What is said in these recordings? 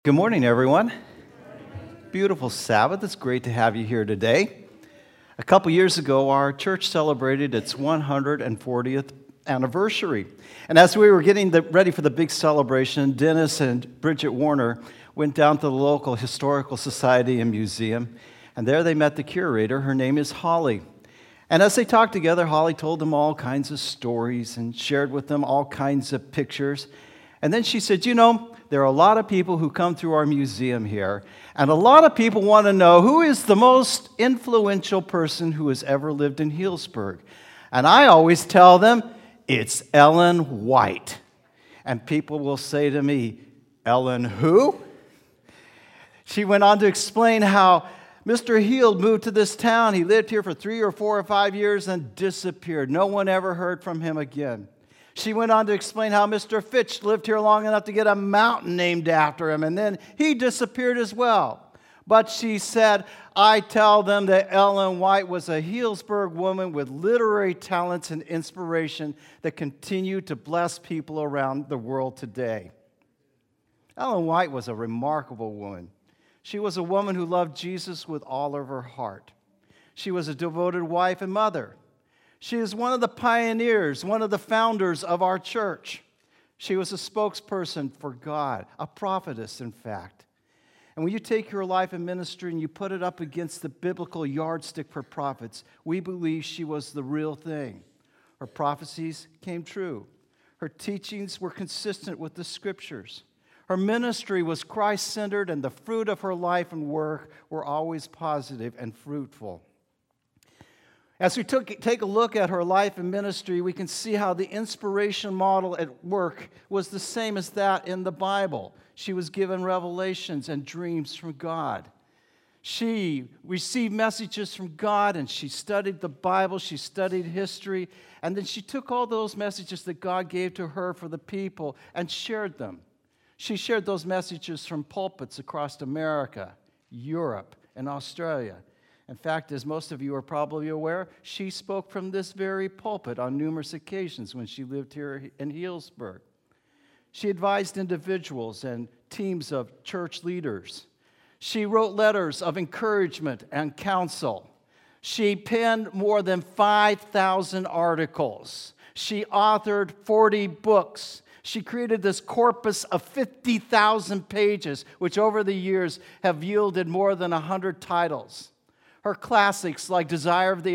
Good morning, everyone. Beautiful Sabbath. It's great to have you here today. A couple years ago, our church celebrated its 140th anniversary. And as we were getting ready for the big celebration, Dennis and Bridget Warner went down to the local historical society and museum, and there they met the curator. Her name is Holly. And as they talked together, Holly told them all kinds of stories and shared with them all kinds of pictures. And then she said, there are a lot of people who come through our museum here, and a lot of people want to know who is the most influential person who has ever lived in Healdsburg. And I always tell them, it's Ellen White. And people will say to me, Ellen who? She went on to explain how Mr. Heald moved to this town. He lived here for 3 or 4 or 5 years and disappeared. No one ever heard from him again. She went on to explain how Mr. Fitch lived here long enough to get a mountain named after him, and then he disappeared as well. But she said, I tell them that Ellen White was a Healdsburg woman with literary talents and inspiration that continue to bless people around the world today. Ellen White was a remarkable woman. She was a woman who loved Jesus with all of her heart. She was a devoted wife and mother. She is one of the pioneers, one of the founders of our church. She was a spokesperson for God, a prophetess, in fact. And when you take her life and ministry and you put it up against the biblical yardstick for prophets, we believe she was the real thing. Her prophecies came true. Her teachings were consistent with the Scriptures. Her ministry was Christ-centered, and the fruit of her life and work were always positive and fruitful. As we take a look at her life and ministry, we can see how the inspiration model at work was the same as that in the Bible. She was given revelations and dreams from God. She received messages from God, and she studied the Bible, she studied history, and then she took all those messages that God gave to her for the people and shared them. She shared those messages from pulpits across America, Europe, and Australia. In fact, as most of you are probably aware, she spoke from this very pulpit on numerous occasions when she lived here in Healdsburg. She advised individuals and teams of church leaders. She wrote letters of encouragement and counsel. She penned more than 5,000 articles. She authored 40 books. She created this corpus of 50,000 pages, which over the years have yielded more than 100 titles. Her classics like Desire of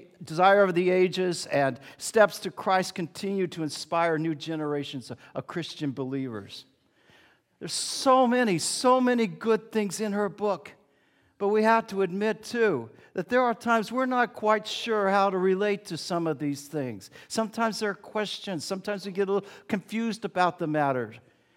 the Ages and Steps to Christ continue to inspire new generations of Christian believers. There's so many good things in her book. But we have to admit, too, that there are times we're not quite sure how to relate to some of these things. Sometimes there are questions. Sometimes we get a little confused about the matter.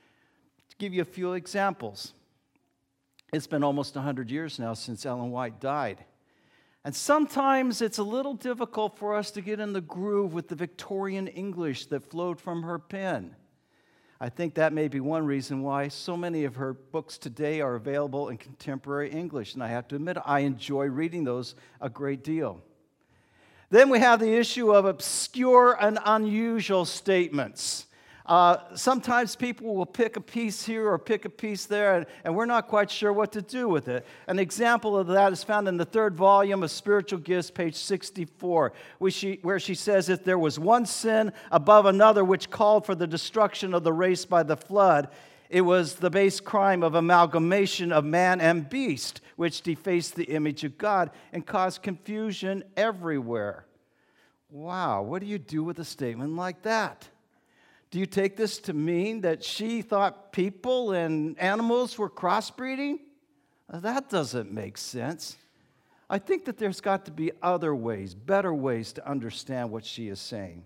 To give you a few examples, it's been almost 100 years now since Ellen White died. And sometimes it's a little difficult for us to get in the groove with the Victorian English that flowed from her pen. I think that may be one reason why so many of her books today are available in contemporary English. And I have to admit, I enjoy reading those a great deal. Then we have the issue of obscure and unusual statements. Sometimes people will pick a piece here or pick a piece there, and we're not quite sure what to do with it. An example of that is found in the 3rd volume of Spiritual Gifts, page 64, where she says, if there was one sin above another which called for the destruction of the race by the flood, it was the base crime of amalgamation of man and beast, which defaced the image of God and caused confusion everywhere. Wow, what do you do with a statement like that? Do you take this to mean that she thought people and animals were crossbreeding? That doesn't make sense. I think that there's got to be other ways, better ways to understand what she is saying.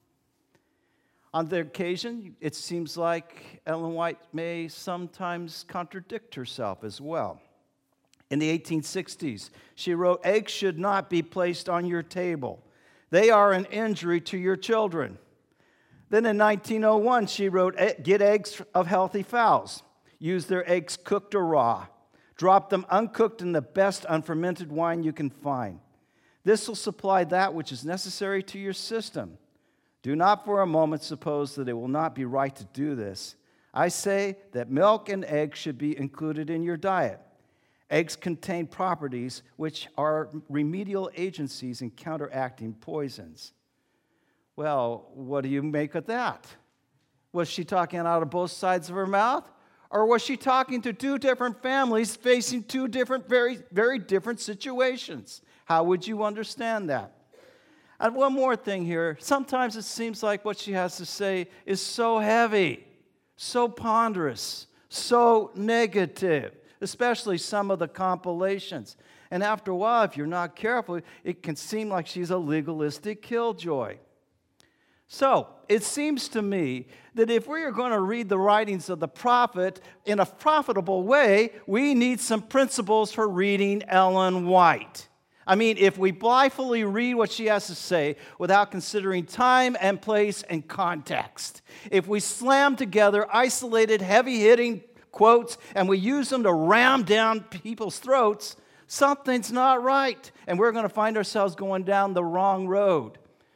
On the occasion, it seems like Ellen White may sometimes contradict herself as well. In the 1860s, she wrote, eggs should not be placed on your table. They are an injury to your children. Then in 1901, she wrote, get eggs of healthy fowls. Use their eggs cooked or raw. Drop them uncooked in the best unfermented wine you can find. This will supply that which is necessary to your system. Do not for a moment suppose that it will not be right to do this. I say that milk and eggs should be included in your diet. Eggs contain properties which are remedial agencies in counteracting poisons. Well, what do you make of that? Was she talking out of both sides of her mouth? Or was she talking to two different families facing two different, very different situations? How would you understand that? And one more thing here. Sometimes it seems like what she has to say is so heavy, so ponderous, so negative, especially some of the compilations. And after a while, if you're not careful, it can seem like she's a legalistic killjoy. So, it seems to me that if we are going to read the writings of the prophet in a profitable way, we need some principles for reading Ellen White. I mean, if we blithely read what she has to say without considering time and place and context, if we slam together isolated, heavy-hitting quotes and we use them to ram down people's throats, something's not right, and we're going to find ourselves going down the wrong road.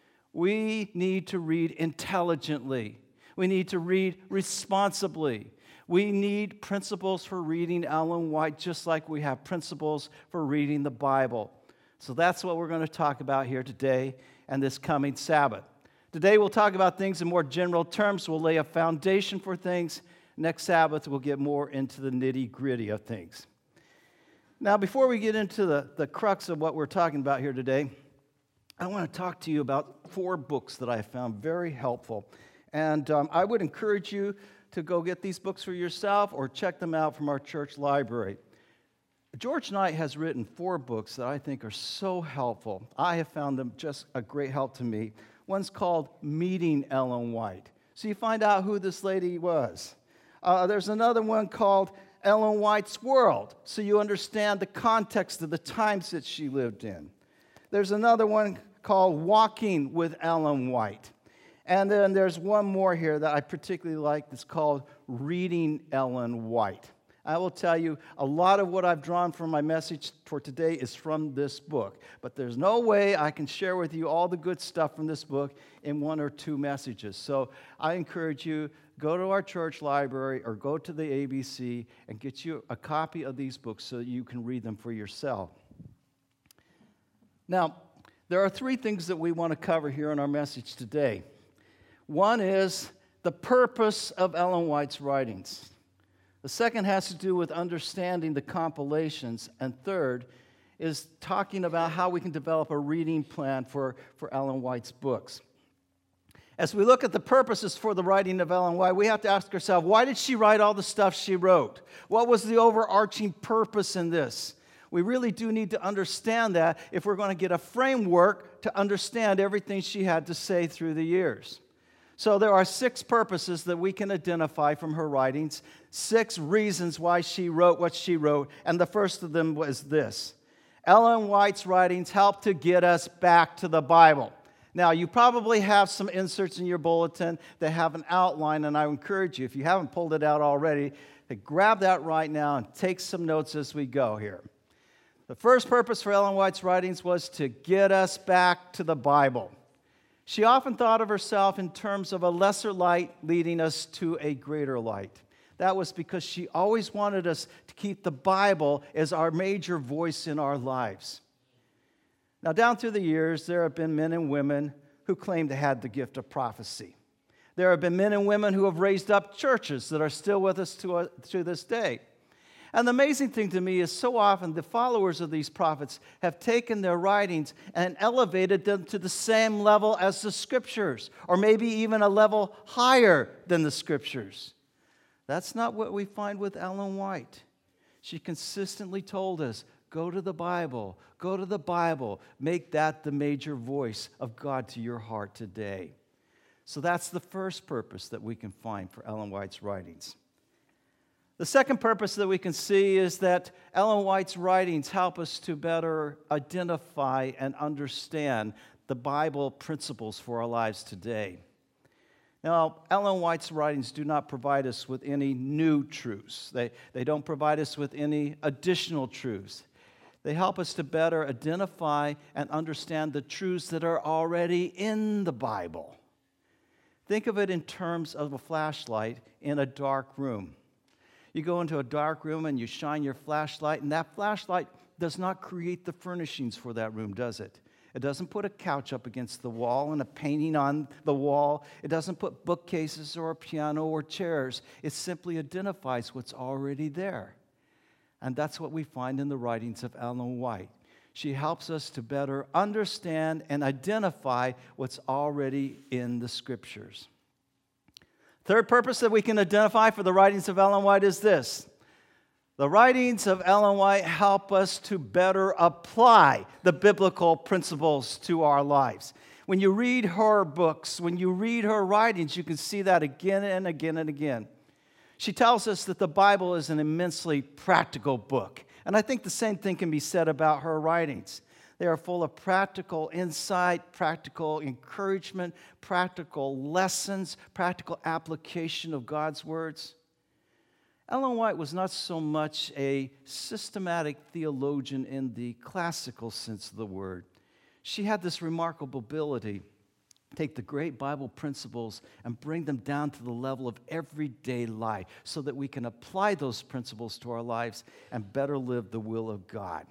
We need to read intelligently. We need to read responsibly. We need principles for reading Ellen White just like we have principles for reading the Bible. So that's what we're going to talk about here today and this coming Sabbath. Today we'll talk about things in more general terms. We'll lay a foundation for things. Next Sabbath we'll get more into the nitty-gritty of things. Now, before we get into the crux of what we're talking about here today, I want to talk to you about 4 books that I found very helpful. And I would encourage you to go get these books for yourself or check them out from our church library. George Knight has written 4 books that I think are so helpful. I have found them just a great help to me. One's called Meeting Ellen White. So you find out who this lady was. There's another one called Ellen White's World, so you understand the context of the times that she lived in. There's another one called Walking with Ellen White. And then there's one more here that I particularly like that's called Reading Ellen White. I will tell you, a lot of what I've drawn from my message for today is from this book. But there's no way I can share with you all the good stuff from this book in 1 or 2 messages. So I encourage you, go to our church library or go to the ABC and get you a copy of these books so you can read them for yourself. Now, there are 3 things that we want to cover here in our message today. One is the purpose of Ellen White's writings. The second has to do with understanding the compilations. And third is talking about how we can develop a reading plan for Ellen White's books. As we look at the purposes for the writing of Ellen White, we have to ask ourselves, why did she write all the stuff she wrote? What was the overarching purpose in this? We really do need to understand that if we're going to get a framework to understand everything she had to say through the years. So there are 6 purposes that we can identify from her writings, 6 reasons why she wrote what she wrote, and the first of them was this. Ellen White's writings help to get us back to the Bible. Now, you probably have some inserts in your bulletin that have an outline, and I encourage you, if you haven't pulled it out already, to grab that right now and take some notes as we go here. The first purpose for Ellen White's writings was to get us back to the Bible. She often thought of herself in terms of a lesser light leading us to a greater light. That was because she always wanted us to keep the Bible as our major voice in our lives. Now, down through the years, there have been men and women who claim to have the gift of prophecy. There have been men and women who have raised up churches that are still with us to this day. And the amazing thing to me is so often the followers of these prophets have taken their writings and elevated them to the same level as the Scriptures, or maybe even a level higher than the Scriptures. That's not what we find with Ellen White. She consistently told us, go to the Bible, go to the Bible. Make that the major voice of God to your heart today. So that's the first purpose that we can find for Ellen White's writings. The second purpose that we can see is that Ellen White's writings help us to better identify and understand the Bible principles for our lives today. Now, Ellen White's writings do not provide us with any new truths. They don't provide us with any additional truths. They help us to better identify and understand the truths that are already in the Bible. Think of it in terms of a flashlight in a dark room. You go into a dark room and you shine your flashlight, and that flashlight does not create the furnishings for that room, does it? It doesn't put a couch up against the wall and a painting on the wall. It doesn't put bookcases or a piano or chairs. It simply identifies what's already there. And that's what we find in the writings of Ellen White. She helps us to better understand and identify what's already in the Scriptures. Third purpose that we can identify for the writings of Ellen White is this. The writings of Ellen White help us to better apply the biblical principles to our lives. When you read her books, when you read her writings, you can see that again and again and again. She tells us that the Bible is an immensely practical book. And I think the same thing can be said about her writings. They are full of practical insight, practical encouragement, practical lessons, practical application of God's words. Ellen White was not so much a systematic theologian in the classical sense of the word. She had this remarkable ability to take the great Bible principles and bring them down to the level of everyday life so that we can apply those principles to our lives and better live the will of God.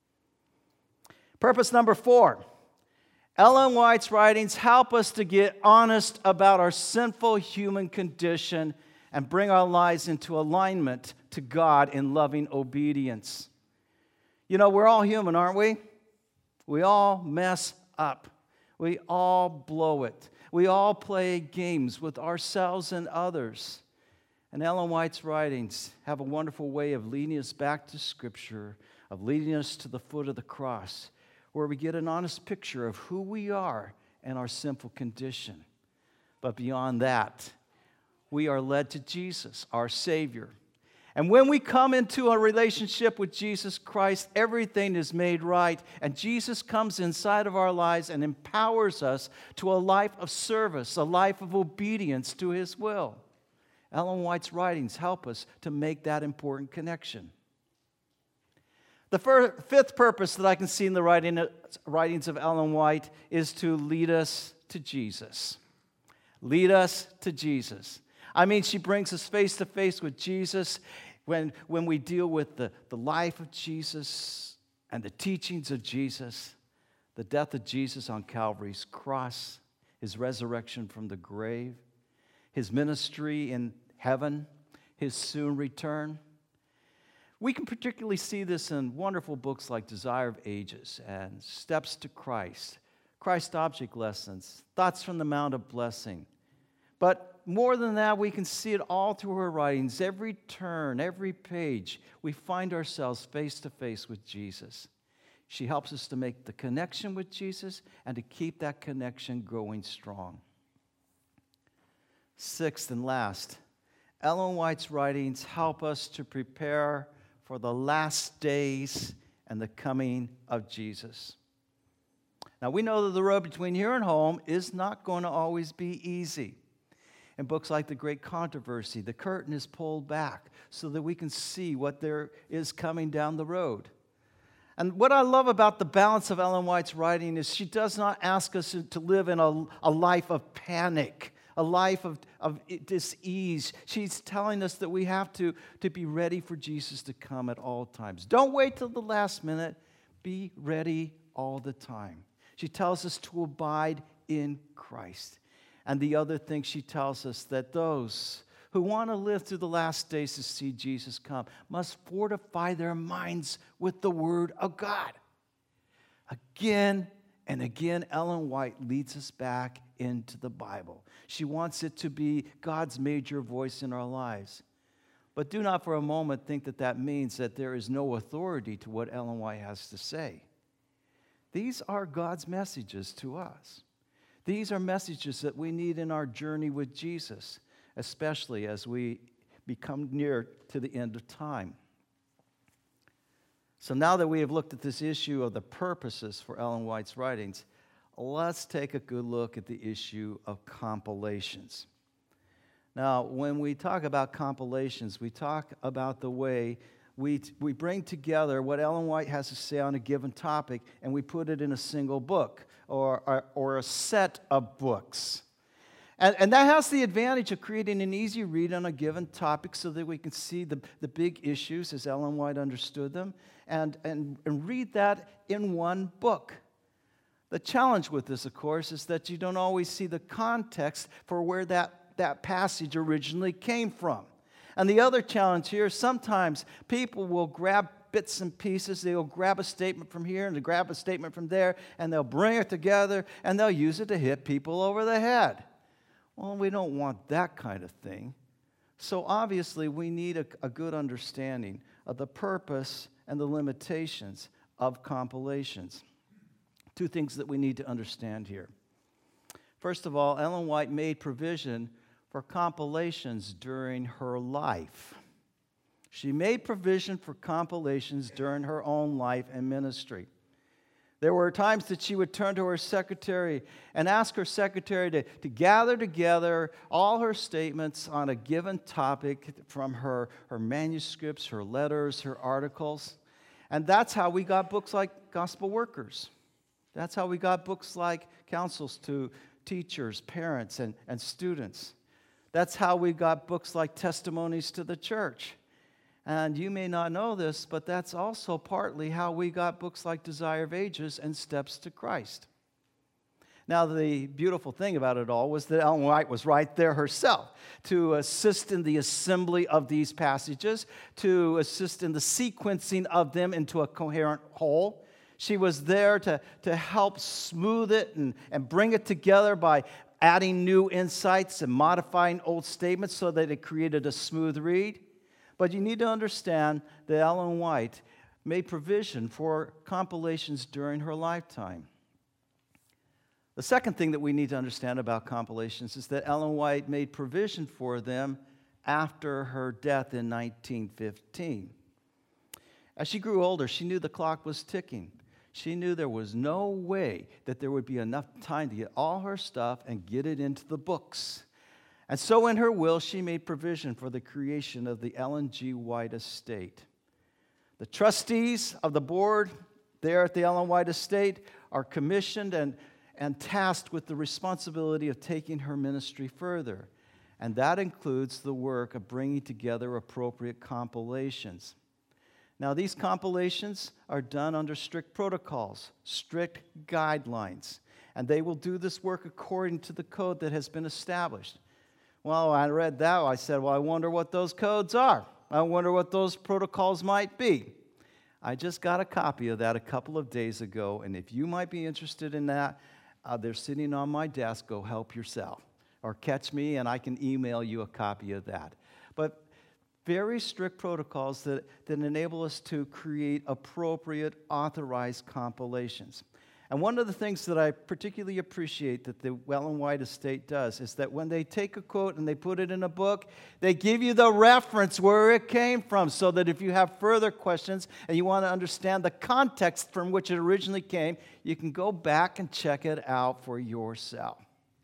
Purpose number 4. Ellen White's writings help us to get honest about our sinful human condition and bring our lives into alignment to God in loving obedience. You know, we're all human, aren't we? We all mess up. We all blow it. We all play games with ourselves and others. And Ellen White's writings have a wonderful way of leading us back to Scripture, of leading us to the foot of the cross, where we get an honest picture of who we are and our sinful condition. But beyond that, we are led to Jesus, our Savior. And when we come into a relationship with Jesus Christ, everything is made right. And Jesus comes inside of our lives and empowers us to a life of service, a life of obedience to His will. Ellen White's writings help us to make that important connection. The fifth purpose that I can see in the writings of Ellen White is to lead us to Jesus. Lead us to Jesus. I mean, she brings us face to face with Jesus when we deal with the life of Jesus and the teachings of Jesus, the death of Jesus on Calvary's cross, His resurrection from the grave, His ministry in heaven, His soon return. We can particularly see this in wonderful books like Desire of Ages and Steps to Christ, Christ Object Lessons, Thoughts from the Mount of Blessing. But more than that, we can see it all through her writings. Every turn, every page, we find ourselves face to face with Jesus. She helps us to make the connection with Jesus and to keep that connection going strong. Sixth and last, Ellen White's writings help us to prepare for the last days and the coming of Jesus. Now, we know that the road between here and home is not going to always be easy. In books like The Great Controversy, the curtain is pulled back so that we can see what there is coming down the road. And what I love about the balance of Ellen White's writing is she does not ask us to live in a life of panic, a life of dis-ease. She's telling us that we have to be ready for Jesus to come at all times. Don't wait till the last minute. Be ready all the time. She tells us to abide in Christ. And the other thing she tells us that those who want to live through the last days to see Jesus come must fortify their minds with the Word of God. Again and again, Ellen White leads us back into the Bible. She wants it to be God's major voice in our lives. But do not for a moment think that that means that there is no authority to what Ellen White has to say. These are God's messages to us. These are messages that we need in our journey with Jesus, especially as we become near to the end of time. So now that we have looked at this issue of the purposes for Ellen White's writings, let's take a good look at the issue of compilations. Now, when we talk about compilations, we talk about the way we bring together what Ellen White has to say on a given topic, and we put it in a single book or a set of books. And that has the advantage of creating an easy read on a given topic so that we can see the big issues as Ellen White understood them and read that in one book. The challenge with this, of course, is that you don't always see the context for where that passage originally came from. And the other challenge here, sometimes people will grab bits and pieces. They'll grab a statement from here and they'll grab a statement from there, and they'll bring it together, and they'll use it to hit people over the head. Well, we don't want that kind of thing. So obviously, we need a good understanding of the purpose and the limitations of compilations. Two things that we need to understand here. First of all, Ellen White made provision for compilations during her life. She made provision for compilations during her own life and ministry. There were times that she would turn to her secretary and ask her secretary to gather together all her statements on a given topic from her manuscripts, her letters, her articles. And that's how we got books like Gospel Workers. That's how we got books like Counsels to Teachers, Parents, and Students. That's how we got books like Testimonies to the Church. And you may not know this, but that's also partly how we got books like Desire of Ages and Steps to Christ. Now, the beautiful thing about it all was that Ellen White was right there herself to assist in the assembly of these passages, to assist in the sequencing of them into a coherent whole. She was there to help smooth it and bring it together by adding new insights and modifying old statements so that it created a smooth read. But you need to understand that Ellen White made provision for compilations during her lifetime. The second thing that we need to understand about compilations is that Ellen White made provision for them after her death in 1915. As she grew older, she knew the clock was ticking. She knew there was no way that there would be enough time to get all her stuff and get it into the books. And so in her will, she made provision for the creation of the Ellen G. White Estate. The trustees of the board there at the Ellen White Estate are commissioned and tasked with the responsibility of taking her ministry further. And that includes the work of bringing together appropriate compilations. Now, these compilations are done under strict protocols, strict guidelines, and they will do this work according to the code that has been established. Well, I read that. I said, well, I wonder what those codes are. I wonder what those protocols might be. I just got a copy of that a couple of days ago, and if you might be interested in that, they're sitting on my desk. Go help yourself. Or catch me, and I can email you a copy of that. But very strict protocols that enable us to create appropriate, authorized compilations. And one of the things that I particularly appreciate that the Ellen White Estate does is that when they take a quote and they put it in a book, they give you the reference where it came from so that if you have further questions and you want to understand the context from which it originally came, you can go back and check it out for yourself.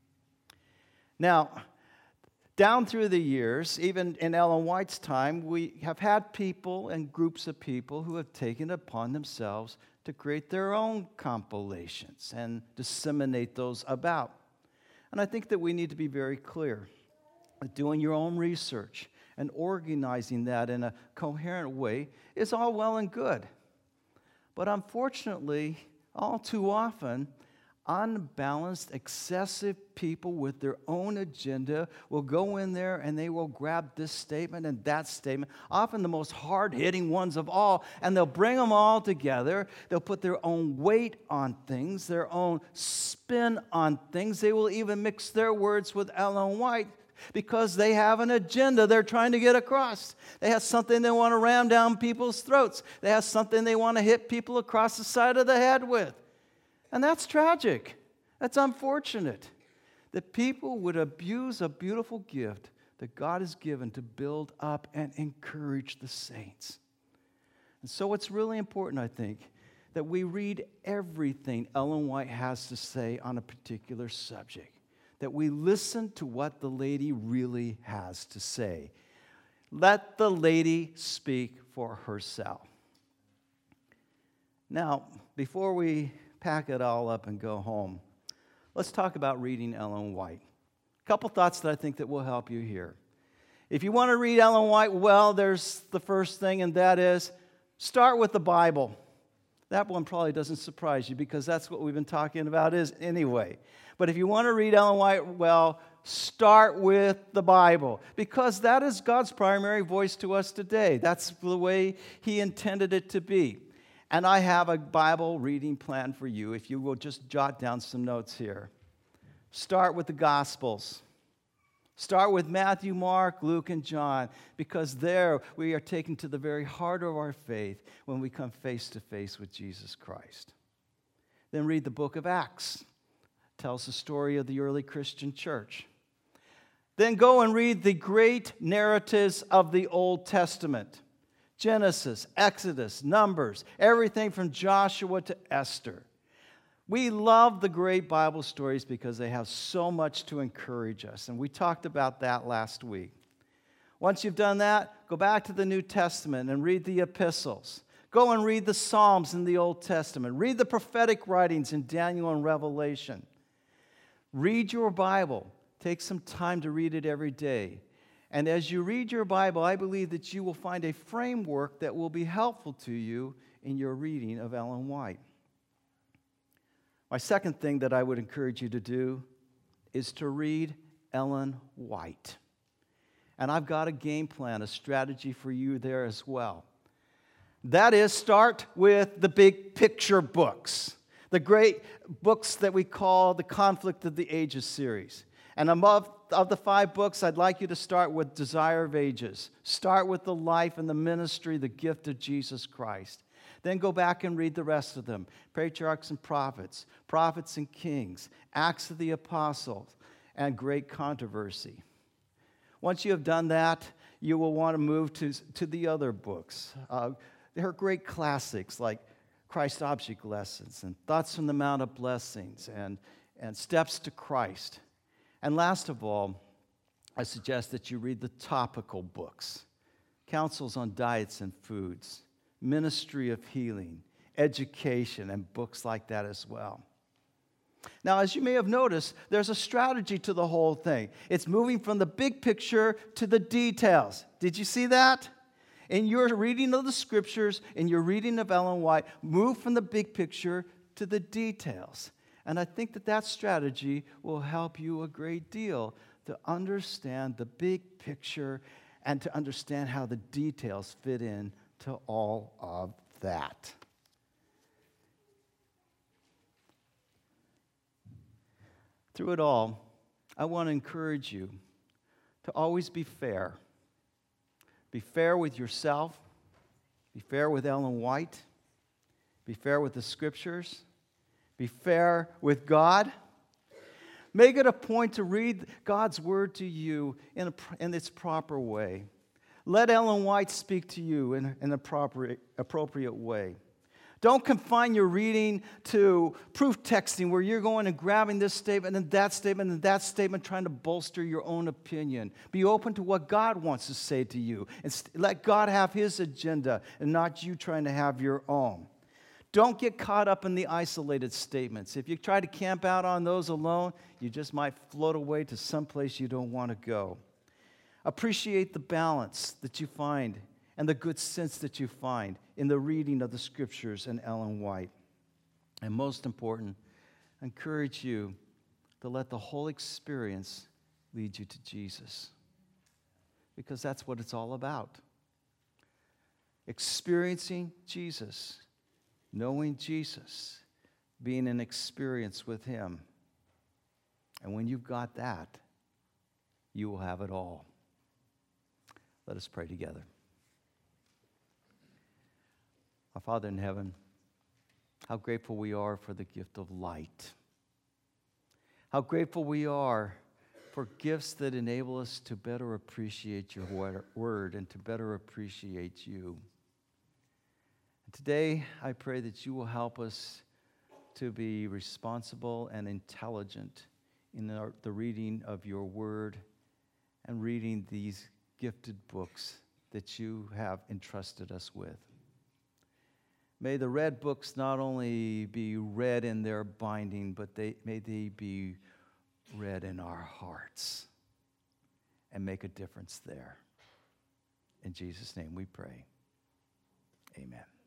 Now, down through the years, even in Ellen White's time, we have had people and groups of people who have taken it upon themselves to create their own compilations and disseminate those about. And I think that we need to be very clear that doing your own research and organizing that in a coherent way is all well and good. But unfortunately, all too often, unbalanced, excessive people with their own agenda will go in there and they will grab this statement and that statement, often the most hard-hitting ones of all, and they'll bring them all together. They'll put their own weight on things, their own spin on things. They will even mix their words with Ellen White because they have an agenda they're trying to get across. They have something they want to ram down people's throats. They have something they want to hit people across the side of the head with. And that's tragic. That's unfortunate that people would abuse a beautiful gift that God has given to build up and encourage the saints. And so it's really important, I think, that we read everything Ellen White has to say on a particular subject, that we listen to what the lady really has to say. Let the lady speak for herself. Now, before we pack it all up and go home, let's talk about reading Ellen White. A couple thoughts that I think that will help you here. If you want to read Ellen White well, there's the first thing, and that is start with the Bible. That one probably doesn't surprise you because that's what we've been talking about is anyway. But if you want to read Ellen White well, start with the Bible because that is God's primary voice to us today. That's the way He intended it to be. And I have a Bible reading plan for you if you will just jot down some notes here. Start with the Gospels. Start with Matthew, Mark, Luke, and John, because there we are taken to the very heart of our faith when we come face to face with Jesus Christ. Then read the book of Acts. It tells the story of the early Christian church. Then go and read the great narratives of the Old Testament. Genesis, Exodus, Numbers, everything from Joshua to Esther. We love the great Bible stories because they have so much to encourage us, and we talked about that last week. Once you've done that, go back to the New Testament and read the epistles. Go and read the Psalms in the Old Testament. Read the prophetic writings in Daniel and Revelation. Read your Bible. Take some time to read it every day. And as you read your Bible, I believe that you will find a framework that will be helpful to you in your reading of Ellen White. My second thing that I would encourage you to do is to read Ellen White. And I've got a game plan, a strategy for you there as well. That is, start with the big picture books, the great books that we call the Conflict of the Ages series. And of the 5 books, I'd like you to start with Desire of Ages. Start with the life and the ministry, the gift of Jesus Christ. Then go back and read the rest of them. Patriarchs and Prophets, Prophets and Kings, Acts of the Apostles, and Great Controversy. Once you have done that, you will want to move to the other books. There are great classics like Christ Object Lessons and Thoughts from the Mount of Blessings and Steps to Christ. And last of all, I suggest that you read the topical books, Counsels on Diets and Foods, Ministry of Healing, Education, and books like that as well. Now, as you may have noticed, there's a strategy to the whole thing. It's moving from the big picture to the details. Did you see that? In your reading of the Scriptures, in your reading of Ellen White, move from the big picture to the details. And I think that strategy will help you a great deal to understand the big picture and to understand how the details fit in to all of that. Through it all, I want to encourage you to always be fair. Be fair with yourself. Be fair with Ellen White. Be fair with the Scriptures. Be fair with God. Make it a point to read God's Word to you in its proper way. Let Ellen White speak to you in an appropriate way. Don't confine your reading to proof texting where you're going and grabbing this statement and that statement and that statement trying to bolster your own opinion. Be open to what God wants to say to you and let God have His agenda and not you trying to have your own. Don't get caught up in the isolated statements. If you try to camp out on those alone, you just might float away to someplace you don't want to go. Appreciate the balance that you find and the good sense that you find in the reading of the Scriptures and Ellen White. And most important, I encourage you to let the whole experience lead you to Jesus, because that's what it's all about. Experiencing Jesus, knowing Jesus, being in experience with Him. And when you've got that, you will have it all. Let us pray together. Our Father in heaven, how grateful we are for the gift of light. How grateful we are for gifts that enable us to better appreciate your word and to better appreciate you. And today, I pray that you will help us to be responsible and intelligent in the reading of your word and reading these gifted books that you have entrusted us with. May the red books not only be read in their binding, but may they be read in our hearts and make a difference there. In Jesus' name we pray. Amen.